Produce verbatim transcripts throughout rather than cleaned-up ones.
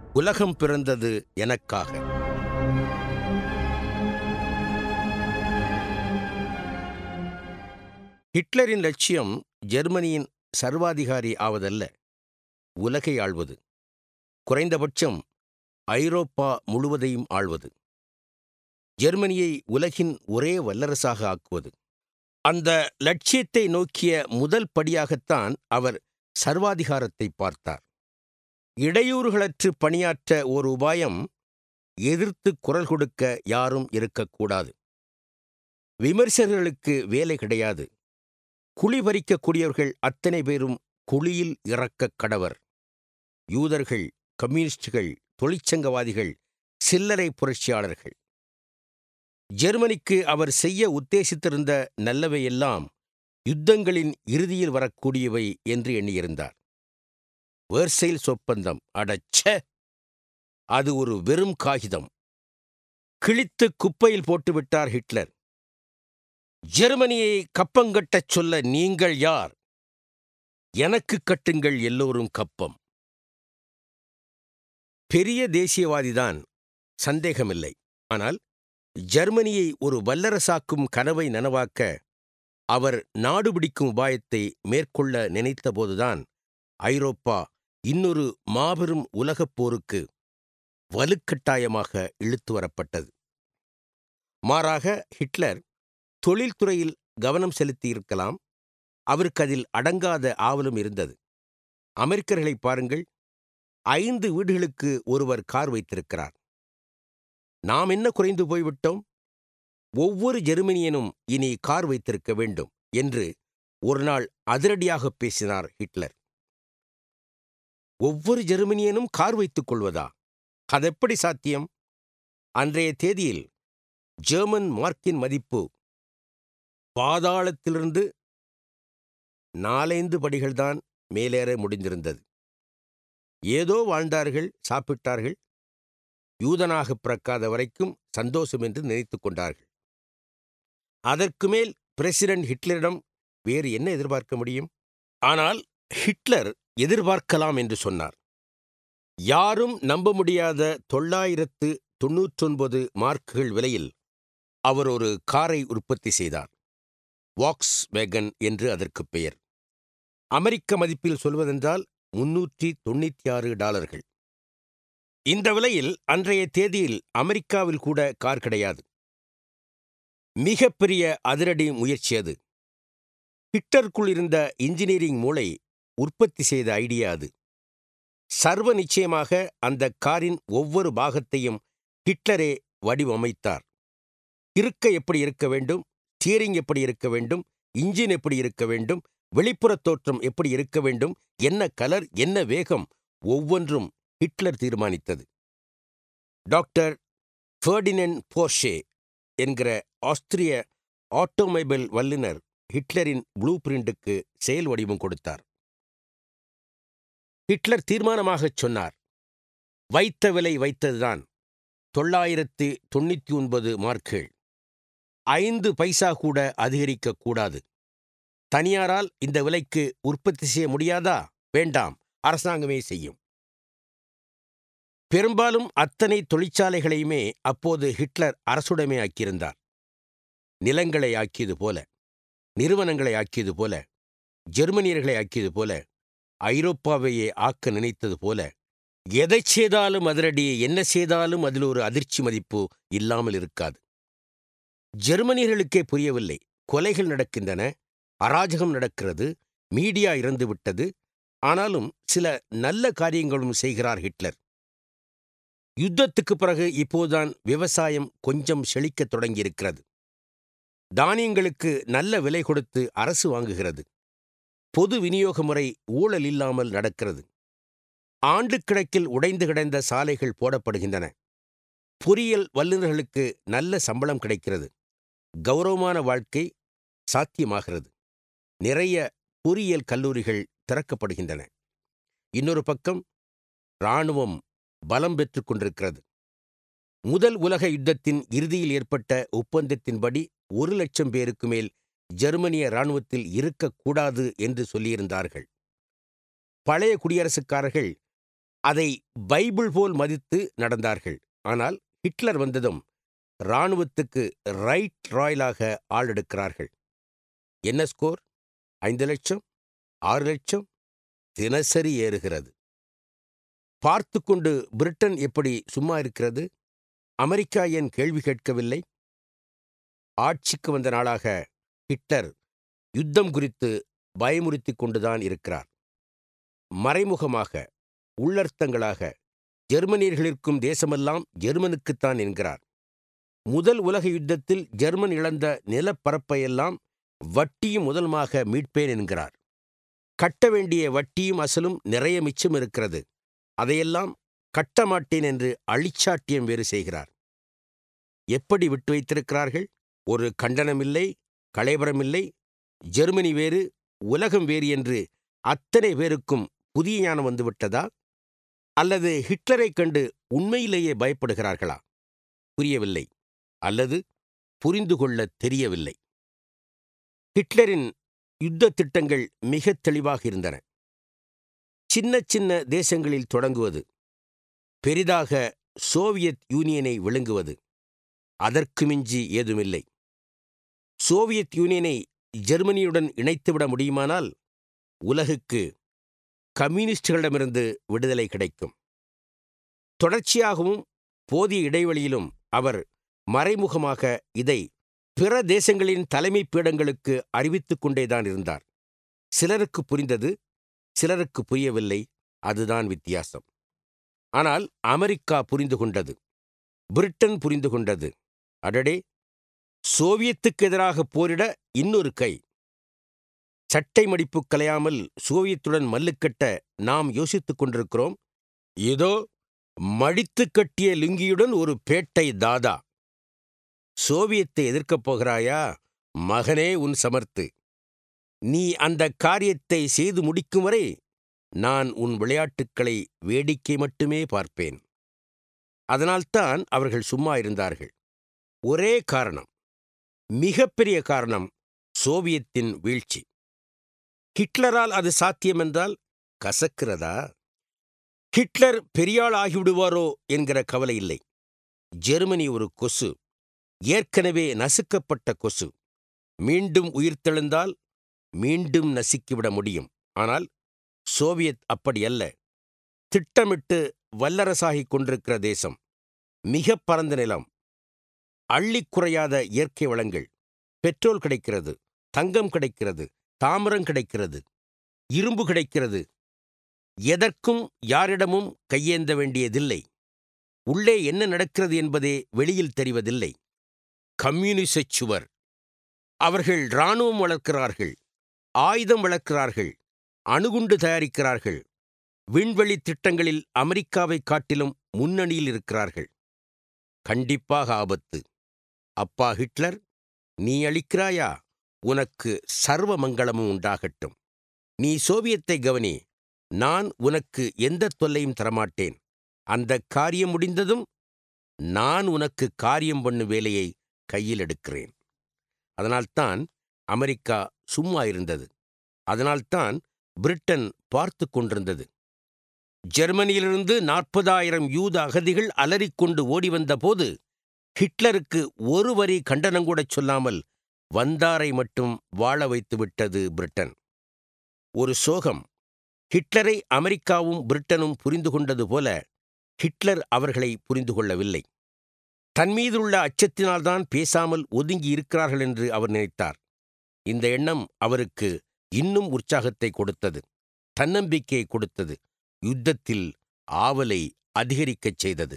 உலகம் பிறந்தது எனக்காக. ஹிட்லரின் லட்சியம் ஜெர்மனியின் சர்வாதிகாரி ஆவதல்ல, உலகை ஆள்வது. குறைந்தபட்சம் ஐரோப்பா முழுவதையும் ஆள்வது. ஜெர்மனியை உலகின் ஒரே வல்லரசாக ஆக்குவது. அந்த லட்சியத்தை நோக்கிய முதல் படியாகத்தான் அவர் சர்வாதிகாரத்தை பார்த்தார். இடையூறுகளற்று பணியாற்ற ஓர் உபாயம், எதிர்த்து குரல் கொடுக்க யாரும் இருக்கக்கூடாது. விமர்சகர்களுக்கு வேலை கிடையாது. குழி பறிக்கக்கூடியவர்கள் அத்தனை பேரும் குழியில் இறக்கக் கடவர். யூதர்கள், கம்யூனிஸ்டுகள், தொழிற்சங்கவாதிகள், சில்லறை புரட்சியாளர்கள். ஜெர்மனிக்கு அவர் செய்ய உத்தேசித்திருந்த நல்லவையெல்லாம் யுத்தங்களின் இறுதியில் வரக்கூடியவை என்று எண்ணியிருந்தார். வேர்சைல்ஸ் ஒப்பந்தம், அடச்ச! அது ஒரு வெறும் காகிதம். கிழித்து குப்பையில் போட்டுவிட்டார் ஹிட்லர். ஜெர்மனியை கப்பங்கட்டச் சொல்ல நீங்கள் யார்? எனக்கு கட்டுங்கள் எல்லோரும் கப்பம். பெரிய தேசியவாதிதான், சந்தேகமில்லை. ஆனால் ஜெர்மனியை ஒரு வல்லரசாக்கும் கனவை நனவாக்க அவர் நாடுபிடிக்கும் உபாயத்தை மேற்கொள்ள நினைத்தபோதுதான் ஐரோப்பா இன்னொரு மாபெரும் உலகப் போருக்கு வலுக்கட்டாயமாக இழுத்து வரப்பட்டது. மாறாக ஹிட்லர் தொழில்துறையில் கவனம் செலுத்தியிருக்கலாம். அவருக்கு அதில் அடங்காத ஆவலும் இருந்தது. அமெரிக்கர்களை பாருங்கள். ஐந்து வீடுகளுக்கு ஒருவர் கார் வைத்திருக்கிறார். நாம் என்ன குறைந்து போய்விட்டோம்? ஒவ்வொரு ஜெர்மனியனும் இனி கார் வைத்திருக்க வேண்டும் என்று ஒரு நாள் அதிரடியாக பேசினார் ஹிட்லர். ஒவ்வொரு ஜெர்மனியனும் கார் வைத்துக் கொள்வதா? அதெப்படி சாத்தியம்? அன்றைய தேதியில் ஜெர்மன் மார்க்கின் மதிப்பு பாதாளத்திலிருந்து நாலைந்து படிகள்தான் மேலேற முடிந்திருந்தது. ஏதோ வாழ்ந்தார்கள், சாப்பிட்டார்கள். யூதனாக பிறக்காத வரைக்கும் சந்தோஷம் என்று நினைத்துக் கொண்டார்கள். அதற்கு மேல் பிரசிடென்ட் ஹிட்லரிடம் வேறு என்ன எதிர்பார்க்க முடியும்? ஆனால் ஹிட்லர் எதிர்பார்க்கலாம் என்று சொன்னார். யாரும் நம்ப முடியாத தொள்ளாயிரத்து தொன்னூற்றொன்பது மார்க்குகள் விலையில் அவர் ஒரு காரை உற்பத்தி செய்தார். வாக்ஸ் வேகன் என்று அதற்கு பெயர். அமெரிக்க மதிப்பில் சொல்வதென்றால் முன்னூற்றி தொண்ணூற்றி ஆறு டாலர்கள். இந்த விலையில் அன்றைய தேதியில் அமெரிக்காவில் கூட கார் கிடையாது. மிகப்பெரிய அதிரடி முயற்சி அது. ஹிட்லருக்குள் இருந்த இன்ஜினியரிங் மூளை உற்பத்தி செய்த ஐடியா அது. சர்வ நிச்சயமாக அந்த காரின் ஒவ்வொரு பாகத்தையும் ஹிட்லரே வடிவமைத்தார். இருக்கை எப்படி இருக்க வேண்டும், ஸ்டீரிங் எப்படி இருக்க வேண்டும், இன்ஜின் எப்படி இருக்க வேண்டும், வெளிப்புற தோற்றம் எப்படி இருக்க வேண்டும், என்ன கலர், என்ன வேகம், ஒவ்வொன்றும் ஹிட்லர் தீர்மானித்தது. டாக்டர் ஃபெர்டினண்ட் போர்ஷே என்கிற ஆஸ்திரிய ஆட்டோமொபைல் வல்லுநர் ஹிட்லரின் ப்ளூ பிரிண்டுக்கு செயல் வடிவம் கொடுத்தார். ஹிட்லர் தீர்மானமாகச் சொன்னார், வைத்த விலை வைத்ததுதான். தொள்ளாயிரத்து தொண்ணூற்றி ஒன்பது மார்க்குகள். ஐந்து பைசா கூட அதிகரிக்கக்கூடாது. தனியாரால் இந்த விலைக்கு உற்பத்தி செய்ய முடியாதா? வேண்டாம், அரசாங்கமே செய்யும். பெரும்பாலும் அத்தனை தொழிற்சாலைகளையுமே அப்போது ஹிட்லர் அரசுடைமை ஆக்கியிருந்தார். நிலங்களை ஆக்கியது போல, நிறுவனங்களை ஆக்கியது போல, ஜெர்மனியர்களை ஆக்கியது போல, ஐரோப்பாவையே ஆக்க நினைத்தது போல, எதை செய்தாலும் அதிரடி, என்ன செய்தாலும் அதில் ஒரு அதிர்ச்சி மதிப்பு இல்லாமல் இருக்காது. ஜெர்மனியர்களுக்கே புரியவில்லை. கொலைகள் நடக்கின்றன, அராஜகம் நடக்கிறது, மீடியா இறந்துவிட்டது. ஆனாலும் சில நல்ல காரியங்களும் செய்கிறார் ஹிட்லர். யுத்தத்துக்கு பிறகு இப்போதுதான் விவசாயம் கொஞ்சம் செழிக்கத் தொடங்கியிருக்கிறது. தானியங்களுக்கு நல்ல விலை கொடுத்து அரசு வாங்குகிறது. பொது விநியோக முறை ஊழல் இல்லாமல் நடக்கிறது. ஆண்டுக்கணக்கில் உடைந்து கிடந்த சாலைகள் போடப்படுகின்றன. பொறியியல் வல்லுநர்களுக்கு நல்ல சம்பளம் கிடைக்கிறது. கௌரவமான வாழ்க்கை சாத்தியமாகிறது. நிறைய பொறியியல் கல்லூரிகள் திறக்கப்படுகின்றன. இன்னொரு பக்கம் இராணுவம் பலம் பெற்றுக் கொண்டிருக்கிறது. முதல் உலக யுத்தத்தின் இறுதியில் ஏற்பட்ட ஒப்பந்தத்தின்படி ஒரு லட்சம் பேருக்கு மேல் ஜெர்மனிய இராணுவத்தில் இருக்கக்கூடாது என்று சொல்லியிருந்தார்கள். பழைய குடியரசுக்காரர்கள் அதை பைபிள் போல் மதித்து நடந்தார்கள். ஆனால் ஹிட்லர் வந்ததும் இராணுவத்துக்கு ரைட் ராயலாக ஆள் எடுக்கிறார்கள். என்ன ஸ்கோர்? ஐந்து லட்சம், ஆறு லட்சம் தினசரி ஏறுகிறது. பார்த்து கொண்டு பிரிட்டன் எப்படி சும்மா இருக்கிறது? அமெரிக்கா ஏன் கேள்வி கேட்கவில்லை? ஆட்சிக்கு வந்த நாளாக ஹிட்லர் யுத்தம் குறித்து பயமுறுத்திக் கொண்டுதான் இருக்கிறார். மறைமுகமாக, உள்ளர்த்தங்களாக ஜெர்மனியர்களிருக்கும் தேசமெல்லாம் ஜெர்மனுக்குத்தான் என்கிறார். முதல் உலக யுத்தத்தில் ஜெர்மன் இழந்த நிலப்பரப்பையெல்லாம் வட்டியும் முதலுமாக மீட்பேன் என்கிறார். கட்ட வேண்டிய வட்டியும் அசலும் நிறைய மிச்சம் இருக்கிறது, அதையெல்லாம் கட்டமாட்டேன் என்று அழிச்சாட்டியம் வேறு செய்கிறார். எப்படி விட்டு வைத்திருக்கிறார்கள்? ஒரு கண்டனமில்லை, களைபரமில்லை. ஜெர்மனி வேறு, உலகம் வேறு என்று அத்தனை பேருக்கும் புதிய ஞானம் வந்துவிட்டதா? அல்லது ஹிட்லரை கண்டு உண்மையிலேயே பயப்படுகிறார்களா? புரியவில்லை, அல்லது புரிந்து கொள்ள தெரியவில்லை. ஹிட்லரின் யுத்த திட்டங்கள் மிக தெளிவாக இருந்தன. சின்ன சின்ன தேசங்களில் தொடங்குவது, பெரிதாக சோவியத் யூனியனை விழுங்குவது. அதற்கு மிஞ்சி ஏதுமில்லை. சோவியத் யூனியனை ஜெர்மனியுடன் இணைத்துவிட முடியுமானால் உலகுக்கு கம்யூனிஸ்டுகளிடமிருந்து விடுதலை கிடைக்கும். தொடர்ச்சியாகவும் போதிய இடைவெளியிலும் அவர் மறைமுகமாக இதை பிற தேசங்களின் தலைமை பீடங்களுக்கு அறிவித்துக் கொண்டேதான் இருந்தார். சிலருக்கு புரிந்தது, சிலருக்கு புரியவில்லை. அதுதான் வித்தியாசம். ஆனால் அமெரிக்கா புரிந்து கொண்டது, பிரிட்டன் புரிந்து கொண்டது. அடடே, சோவியத்துக்கு எதிராக போரிட இன்னொரு கை. சட்டை மடிப்பு கலையாமல் சோவியத்துடன் மல்லுக்கட்ட நாம் யோசித்துக் கொண்டிருக்கிறோம். ஏதோ மடித்து கட்டிய லுங்கியுடன் ஒரு பேட்டை தாதா. சோவியத்தை எதிர்க்கப் போகிறாயா? மகனே, உன் சமர்த்து. நீ அந்த காரியத்தை செய்து முடிக்கும் வரை நான் உன் விளையாட்டுக்களை வேடிக்கை மட்டுமே பார்ப்பேன். அதனால்தான் அவர்கள் சும்மா இருந்தார்கள். ஒரே காரணம், மிகப்பெரிய காரணம், சோவியத்தின் வீழ்ச்சி. ஹிட்லரால் அது சாத்தியமென்றால் கசக்கிறதா? ஹிட்லர் பெரியாள் ஆகிவிடுவாரோ என்கிற கவலை இல்லை. ஜெர்மனி ஒரு கொசு, ஏற்கனவே நசுக்கப்பட்ட கொசு. மீண்டும் உயிர்த்தெழுந்தால் மீண்டும் நசுக்கிவிட முடியும். ஆனால் சோவியத் அப்படியல்ல. திட்டமிட்டு வல்லரசாகிக் கொண்டிருக்கிற தேசம். மிக பரந்த நிலம், அள்ளிக் குறையாத இயற்கை வளங்கள். பெட்ரோல் கிடைக்கிறது, தங்கம் கிடைக்கிறது, தாமிரம் கிடைக்கிறது, இரும்பு கிடைக்கிறது. எதற்கும் யாரிடமும் கையேந்த வேண்டியதில்லை. உள்ளே என்ன நடக்கிறது என்பதே வெளியில் தெரிவதில்லை. கம்யூனிசச் சுவர். அவர்கள் இராணுவம் வளர்க்கிறார்கள், ஆயுதம் வளர்க்கிறார்கள், அணுகுண்டு தயாரிக்கிறார்கள். விண்வெளி திட்டங்களில் அமெரிக்காவை காட்டிலும் முன்னணியில் இருக்கிறார்கள். கண்டிப்பாக ஆபத்து. அப்பா ஹிட்லர், நீ அளிக்கிறாயா? உனக்கு சர்வ மங்களமும் உண்டாகட்டும். நீ சோவியத்தை கவனி. நான் உனக்கு எந்த தொல்லையும் தரமாட்டேன். அந்த காரியம் முடிந்ததும் நான் உனக்கு காரியம் பண்ணும் வேலையை கையில் எடுக்கிறேன். அதனால்தான் அமெரிக்கா சும்மா இருந்தது. அதனால்தான் பிரிட்டன் பார்த்து கொண்டிருந்தது. ஜெர்மனியிலிருந்து நாற்பதாயிரம் யூத அகதிகள் அலறிக்கொண்டு ஓடி வந்தபோது ஹிட்லருக்கு ஒரு வரி கண்டனங்கூட சொல்லாமல் வந்தாரை மட்டும் வாழ வைத்து விட்டது பிரிட்டன். ஒரு சோகம். ஹிட்லரை அமெரிக்காவும் பிரிட்டனும் புரிந்து கொண்டது போல ஹிட்லர் அவர்களை புரிந்து கொள்ளவில்லை. தன்மீதுள்ள அச்சத்தினால்தான் பேசாமல் ஒதுங்கி இருக்கிறார்கள் என்று அவர் நினைத்தார். இந்த எண்ணம் அவருக்கு இன்னும் உற்சாகத்தை கொடுத்தது, தன்னம்பிக்கையை கொடுத்தது, யுத்தத்தில் ஆவலை அதிகரிக்கச் செய்தது.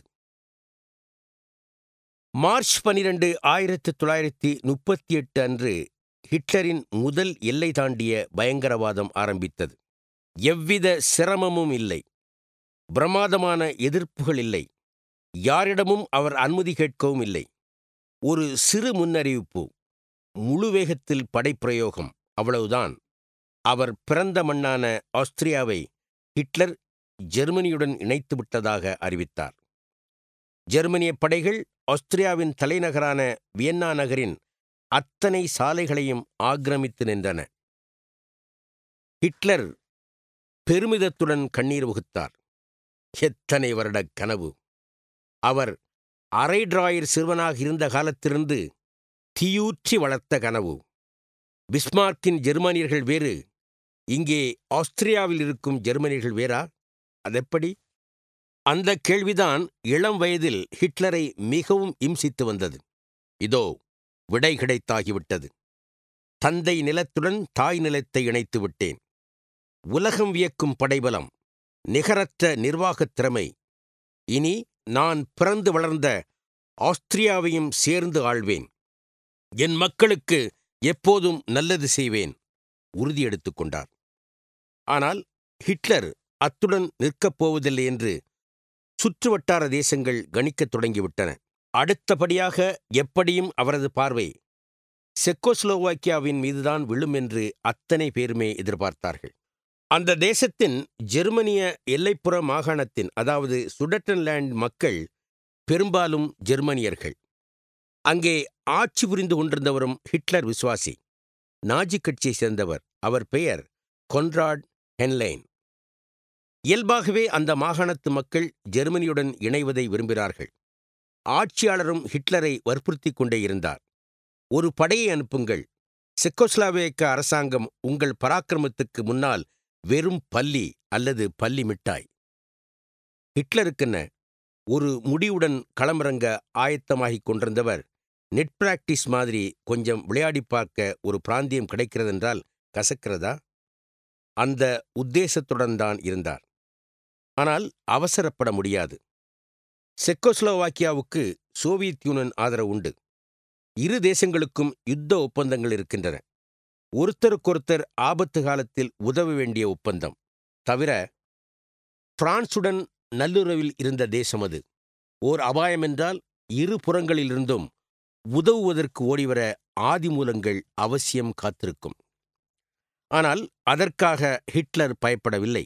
மார்ச் பனிரெண்டு ஆயிரத்து தொள்ளாயிரத்தி முப்பத்தி எட்டு அன்று ஹிட்லரின் முதல் எல்லை தாண்டிய பயங்கரவாதம் ஆரம்பித்தது. எவ்வித சிரமமும் இல்லை, பிரமாதமான எதிர்ப்புகள் இல்லை, யாரிடமும் அவர் அனுமதி கேட்கவும் இல்லை. ஒரு சிறு முன்னறிவிப்பு, முழு வேகத்தில் படைப்பிரயோகம், அவ்வளவுதான். அவர் பிறந்த மண்ணான ஆஸ்திரியாவை ஹிட்லர் ஜெர்மனியுடன் இணைத்து விட்டதாக அறிவித்தார். ஜெர்மனிய படைகள் ஆஸ்திரியாவின் தலைநகரான வியன்னா நகரின் அத்தனை சாலைகளையும் ஆக்கிரமித்து நின்றன. ஹிட்லர் பெருமிதத்துடன் கண்ணீர் வகுத்தார். எத்தனை வருடக் கனவு! அவர் அரை டிராயர் சிறுவனாக இருந்த காலத்திலிருந்து தீயூற்றி வளர்த்த கனவு. பிஸ்மார்க்கின் ஜெர்மானியர்கள் வேறு, இங்கே ஆஸ்திரியாவில் இருக்கும் ஜெர்மனியர்கள் வேறா? அதெப்படி? அந்த கேள்விதான் இளம் வயதில் ஹிட்லரை மிகவும் இம்சித்து வந்தது. இதோ விடை கிடைத்தாகிவிட்டது. தந்தை நிலத்துடன் தாய் நிலத்தை இணைத்து விட்டேன். உலகம் வியக்கும் படைபலம், நிகரற்ற நிர்வாகத் திறமை. இனி நான் பிறந்து வளர்ந்த ஆஸ்திரியாவையும் சேர்ந்து ஆள்வேன். என் மக்களுக்கு எப்போதும் நல்லது செய்வேன், உறுதியெடுத்துக் கொண்டார். ஆனால் ஹிட்லர் அத்துடன் நிற்கப் போவதில்லை என்று சுற்றுவட்டார தேசங்கள் கணிக்கத் தொடங்கிவிட்டன. அடுத்தபடியாக எப்படியும் அவரது பார்வை செக்கோஸ்லோவாக்கியாவின் மீதுதான் விழும் என்று அத்தனை பேருமே எதிர்பார்த்தார்கள். அந்த தேசத்தின் ஜெர்மனிய எல்லைப்புற மாகாணத்தின், அதாவது சுடெட்டன்லேண்ட் மக்கள் பெரும்பாலும் ஜெர்மனியர்கள். அங்கே ஆட்சி புரிந்து கொண்டிருந்தவரும் ஹிட்லர் விசுவாசி, நாஜி கட்சியை சேர்ந்தவர். அவர் பெயர் கொன்ராட் ஹென்லைன். இயல்பாகவே அந்த மாகாணத்து மக்கள் ஜெர்மனியுடன் இணைவதை விரும்பினார்கள். ஆட்சியாளரும் ஹிட்லரை வற்புறுத்திக் கொண்டே இருந்தார். ஒரு படையை அனுப்புங்கள், செக்கோஸ்லாவேக்க அரசாங்கம் உங்கள் பராக்கிரமத்துக்கு முன்னால் வெறும் பல்லி அல்லது பல்லி மிட்டாய். ஹிட்லருக்கென்ன, ஒரு முடிவுடன் களமிறங்க ஆயத்தமாகிக் கொண்டிருந்தவர் நெட் பிராக்டிஸ் மாதிரி கொஞ்சம் விளையாடி பார்க்க ஒரு பிராந்தியம் கிடைக்கிறதென்றால் கசக்கிறதா? அந்த உத்தேசத்துடன் தான் இருந்தார். ஆனால் அவசரப்பட முடியாது. செக்கோஸ்லோவாக்கியாவுக்கு சோவியத் யூனியன் ஆதரவு உண்டு. இரு தேசங்களுக்கும் யுத்த ஒப்பந்தங்கள் இருக்கின்றன. ஒருத்தருக்கொருத்தர் ஆபத்து காலத்தில் உதவ வேண்டிய ஒப்பந்தம். தவிர பிரான்சுடன் நல்லுறவில் இருந்த தேசம் அது. ஓர் அபாயமென்றால் இரு புறங்களிலிருந்தும் உதவுவதற்கு ஓடிவர ஆதிமூலங்கள் அவசியம் காத்திருக்கும். ஆனால் அதற்காக ஹிட்லர் பயப்படவில்லை.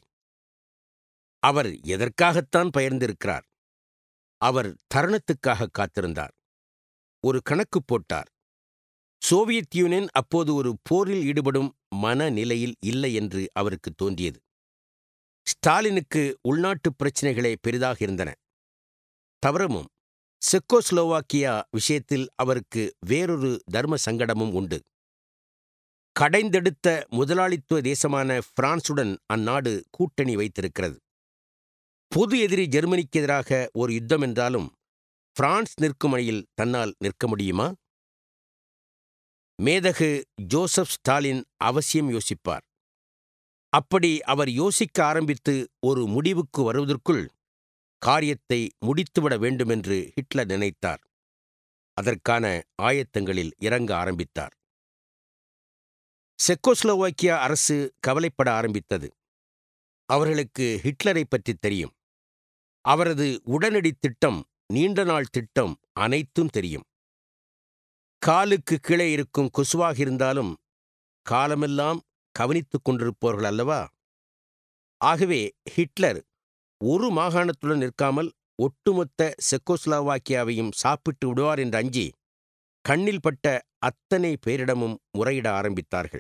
அவர் எதற்காகத்தான் பயந்திருக்கிறார்? அவர் தருணத்துக்காக காத்திருந்தார். ஒரு கணக்கு போட்டார். சோவியத் யூனியன் அப்போது ஒரு போரில் ஈடுபடும் மனநிலையில் இல்லை என்று அவருக்கு தோன்றியது. ஸ்டாலினுக்கு உள்நாட்டுப் பிரச்சினைகளே பெரிதாக இருந்தன. தவிரமும் செக்கோஸ்லோவாக்கியா விஷயத்தில் அவருக்கு வேறொரு தர்ம சங்கடமும் உண்டு. கடைந்தெடுத்த முதலாளித்துவ தேசமான பிரான்சுடன் அந்நாடு கூட்டணி வைத்திருக்கிறது. பொது எதிரி ஜெர்மனிக்கு எதிராக ஒரு யுத்தம் என்றாலும் பிரான்ஸ் நிற்கும் அணியில் தன்னால் நிற்க முடியுமா? மேதகு ஜோசப் ஸ்டாலின் அவசியம் யோசிப்பார். அப்படி அவர் யோசிக்க ஆரம்பித்து ஒரு முடிவுக்கு வருவதற்குள் காரியத்தை முடித்துவிட வேண்டுமென்று ஹிட்லர் நினைத்தார். அதற்கான ஆயத்தங்களில் இறங்க ஆரம்பித்தார். செக்கோஸ்லோவாக்கியா அரசு கவலைப்பட ஆரம்பித்தது. அவர்களுக்கு ஹிட்லரை பற்றி தெரியும். அவரது உடனடி திட்டம், நீண்ட நாள் திட்டம் அனைத்தும் தெரியும். காலுக்கு கீழே இருக்கும் கொசுவாக இருந்தாலும் காலமெல்லாம் கவனித்துக் கொண்டிருப்பவர்கள் அல்லவா? ஆகவே ஹிட்லர் ஒரு மாகாணத்துடன் நிற்காமல் ஒட்டுமொத்த செக்கோஸ்லோவாக்கியாவையும் சாப்பிட்டு விடுவார் என்று அஞ்சி கண்ணில் பட்ட அத்தனை பேரிடமும் முறையிட ஆரம்பித்தார்கள்.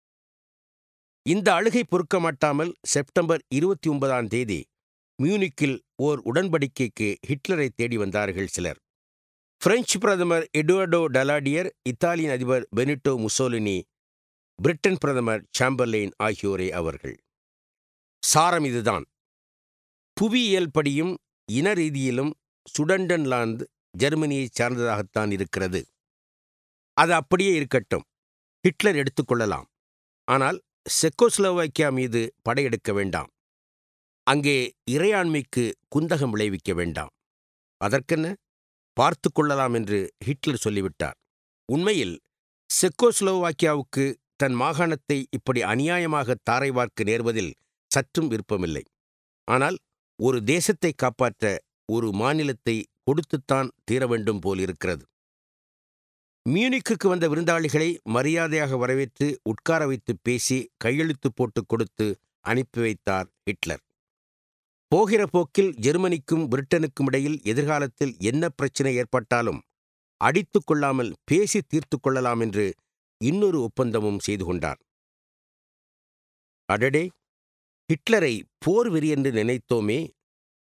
இந்த அழுகை பொறுக்க மாட்டாமல் செப்டம்பர் இருபத்தி ஒன்பதாம் தேதி மியூனிக்கில் ஓர் உடன்படிக்கைக்கு ஹிட்லரை தேடி வந்தார்கள் சிலர். பிரெஞ்சு பிரதமர் எட்வர்டோ டலாடியர், இத்தாலியன் அதிபர் பெனிட்டோ முசோலினி, பிரிட்டன் பிரதமர் சாம்பர்லைன் ஆகியோரே அவர்கள். சாரம் இதுதான். புவியியல் படியும் இன ரீதியிலும் சுடெட்டன்லாந்து ஜெர்மனியைச் சார்ந்ததாகத்தான் இருக்கிறது. அது அப்படியே இருக்கட்டும், ஹிட்லர் எடுத்துக்கொள்ளலாம். ஆனால் செக்கோஸ்லோவாக்கியா மீது படையெடுக்க வேண்டாம். அங்கே இறையாண்மைக்கு குந்தகம் விளைவிக்க வேண்டாம். அதற்கென்ன, பார்த்து கொள்ளலாம் என்று ஹிட்லர் சொல்லிவிட்டார். உண்மையில் செக்கோஸ்லோவாக்கியாவுக்கு தன் மாகாணத்தை இப்படி அநியாயமாக தாரை வார்க்க நேர்வதில் சற்றும் விருப்பமில்லை. ஆனால் ஒரு தேசத்தை காப்பாற்ற ஒரு மாநிலத்தை கொடுத்துத்தான் தீர வேண்டும் போல் இருக்கிறது. மியூனிக்குக்கு வந்த விருந்தாளிகளை மரியாதையாக வரவேற்று உட்கார வைத்து பேசி கையெழுத்து போட்டு கொடுத்து அனுப்பி வைத்தார் ஹிட்லர். போகிற போக்கில் ஜெர்மனிக்கும் பிரிட்டனுக்கும் இடையில் எதிர்காலத்தில் என்ன பிரச்சனை ஏற்பட்டாலும் அடித்து கொள்ளாமல் பேசி தீர்த்து கொள்ளலாம் என்று இன்னொரு ஒப்பந்தமும் செய்து கொண்டார். அடடே, ஹிட்லரை போர் வெறி என்று நினைத்தோமே,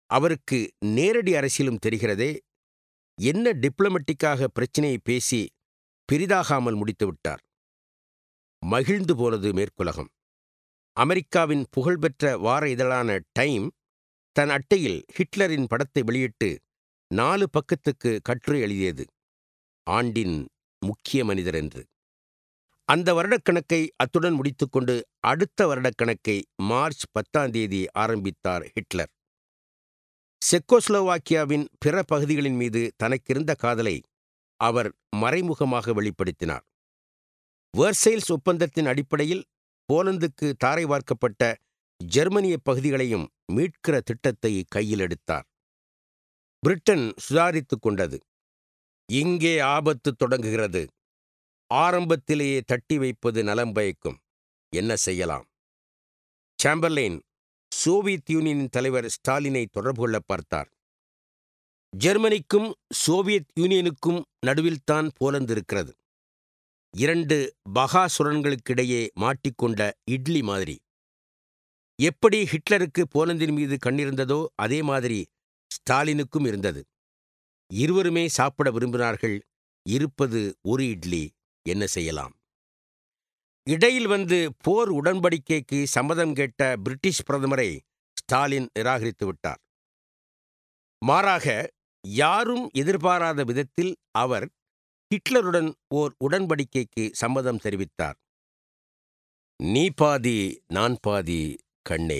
அவருக்கு நேரடி அரசியலும் தெரிகிறதே. என்ன டிப்ளமேட்டிக்காக பிரச்சனையை பேசி பெரிதாகாமல் முடித்துவிட்டார். மகிழ்ந்து போனது மேற்குலகம். அமெரிக்காவின் புகழ்பெற்ற வார இதழான டைம் தன் அட்டையில் ஹிட்லரின் படத்தை வெளியிட்டு நாலு பக்கத்துக்கு கட்டுரை எழுதியது, ஆண்டின் முக்கிய மனிதர் என்று. அந்த வருடக்கணக்கை அத்துடன் முடித்துக்கொண்டு அடுத்த வருடக்கணக்கை மார்ச் பத்தாம் தேதி ஆரம்பித்தார் ஹிட்லர். செக்கோஸ்லோவாக்கியாவின் பிற பகுதிகளின் மீது தனக்கிருந்த காதலை அவர் மறைமுகமாக வெளிப்படுத்தினார். வேர்சைல்ஸ் ஒப்பந்தத்தின் அடிப்படையில் போலந்துக்கு தாரை வார்க்கப்பட்ட ஜெர்மனிய பகுதிகளையும் மீட்கிற திட்டத்தை கையில் எடுத்தார். பிரிட்டன் சுதாரித்துக் கொண்டது. இங்கே ஆபத்து தொடங்குகிறது. ஆரம்பத்திலேயே தட்டி வைப்பது நலம் பயக்கும். என்ன செய்யலாம்? சாம்பர்லைன் சோவியத் யூனியனின் தலைவர் ஸ்டாலினை தொடர்பு கொள்ள பார்த்தார். ஜெர்மனிக்கும் சோவியத் யூனியனுக்கும் நடுவில்தான் போலந்து இருக்கிறது. இரண்டு பகாசுரன்களுக்கிடையே மாட்டிக்கொண்ட இட்லி மாதிரி. எப்படி ஹிட்லருக்கு போலந்தின் மீது கண்ணிருந்ததோ அதே மாதிரி ஸ்டாலினுக்கும் இருந்தது. இருவருமே சாப்பிட விரும்பினார்கள். இருப்பது ஒரு இட்லி. என்ன செய்யலாம்? இடையில் வந்து போர் உடன்படிக்கைக்கு சம்மதம் கேட்ட பிரிட்டிஷ் பிரதமரை ஸ்டாலின் நிராகரித்து விட்டார். மாறாக யாரும் எதிர்பாராத விதத்தில் அவர் ஹிட்லருடன் ஓர் உடன்படிக்கைக்கு சம்மதம் தெரிவித்தார். நீ பாதி நான் பாதி கண்ணே.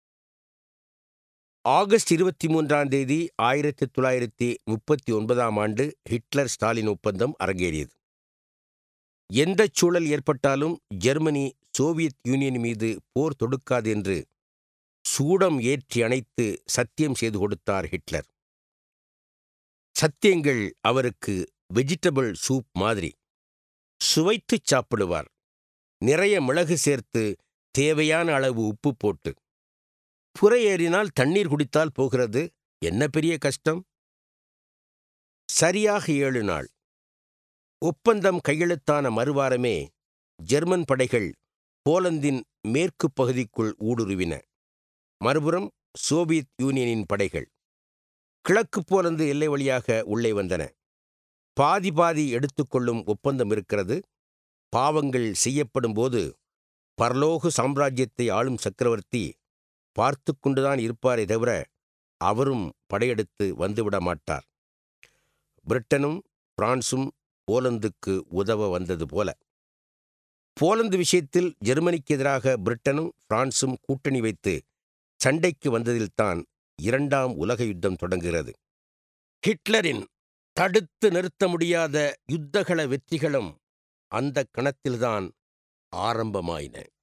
ஆகஸ்ட் இருபத்தி மூன்றாம் தேதி ஆயிரத்தி தொள்ளாயிரத்தி முப்பத்தி ஒன்பதாம் ஆண்டு ஹிட்லர் ஸ்டாலின் ஒப்பந்தம் அரங்கேறியது. எந்தச் சூழல் ஏற்பட்டாலும் ஜெர்மனி சோவியத் யூனியன் மீது போர் தொடுக்காது என்று சூடம் ஏற்றி அணைத்து சத்தியம் செய்து கொடுத்தார் ஹிட்லர். சத்தியங்கள் அவருக்கு வெஜிடபிள் சூப் மாதிரி. சுவைத்துச் சாப்பிடுவார். நிறைய மிளகு சேர்த்து தேவையான அளவு உப்பு போட்டு. புறையேறினால் தண்ணீர் குடித்தால் போகிறது. என்ன பெரிய கஷ்டம்? சரியாக ஏழு நாள். ஒப்பந்தம் கையெழுத்தான மறுவாரமே ஜெர்மன் படைகள் போலந்தின் மேற்கு பகுதிக்குள் ஊடுருவின. மறுபுறம் சோவியத் யூனியனின் படைகள் கிழக்கு போலந்து எல்லை வழியாக உள்ளே வந்தன. பாதி பாதி எடுத்துக்கொள்ளும் ஒப்பந்தம் இருக்கிறது. பாவங்கள் செய்யப்படும் போது பரலோக சாம்ராஜ்யத்தை ஆளும் சக்கரவர்த்தி பார்த்து கொண்டுதான் இருப்பாரே தவிர அவரும் படையெடுத்து வந்துவிட மாட்டார். பிரிட்டனும் பிரான்சும் போலந்துக்கு உதவ வந்தது போல. போலந்து விஷயத்தில் ஜெர்மனிக்கு எதிராக பிரிட்டனும் பிரான்சும் கூட்டணி வைத்து சண்டைக்கு வந்ததில்தான் இரண்டாம் உலக யுத்தம் தொடங்குகிறது. ஹிட்லரின் தடுத்து நிறுத்த முடியாத யுத்தகள வெற்றிகளும் அந்த கணத்தில்தான் ஆரம்பமாயின.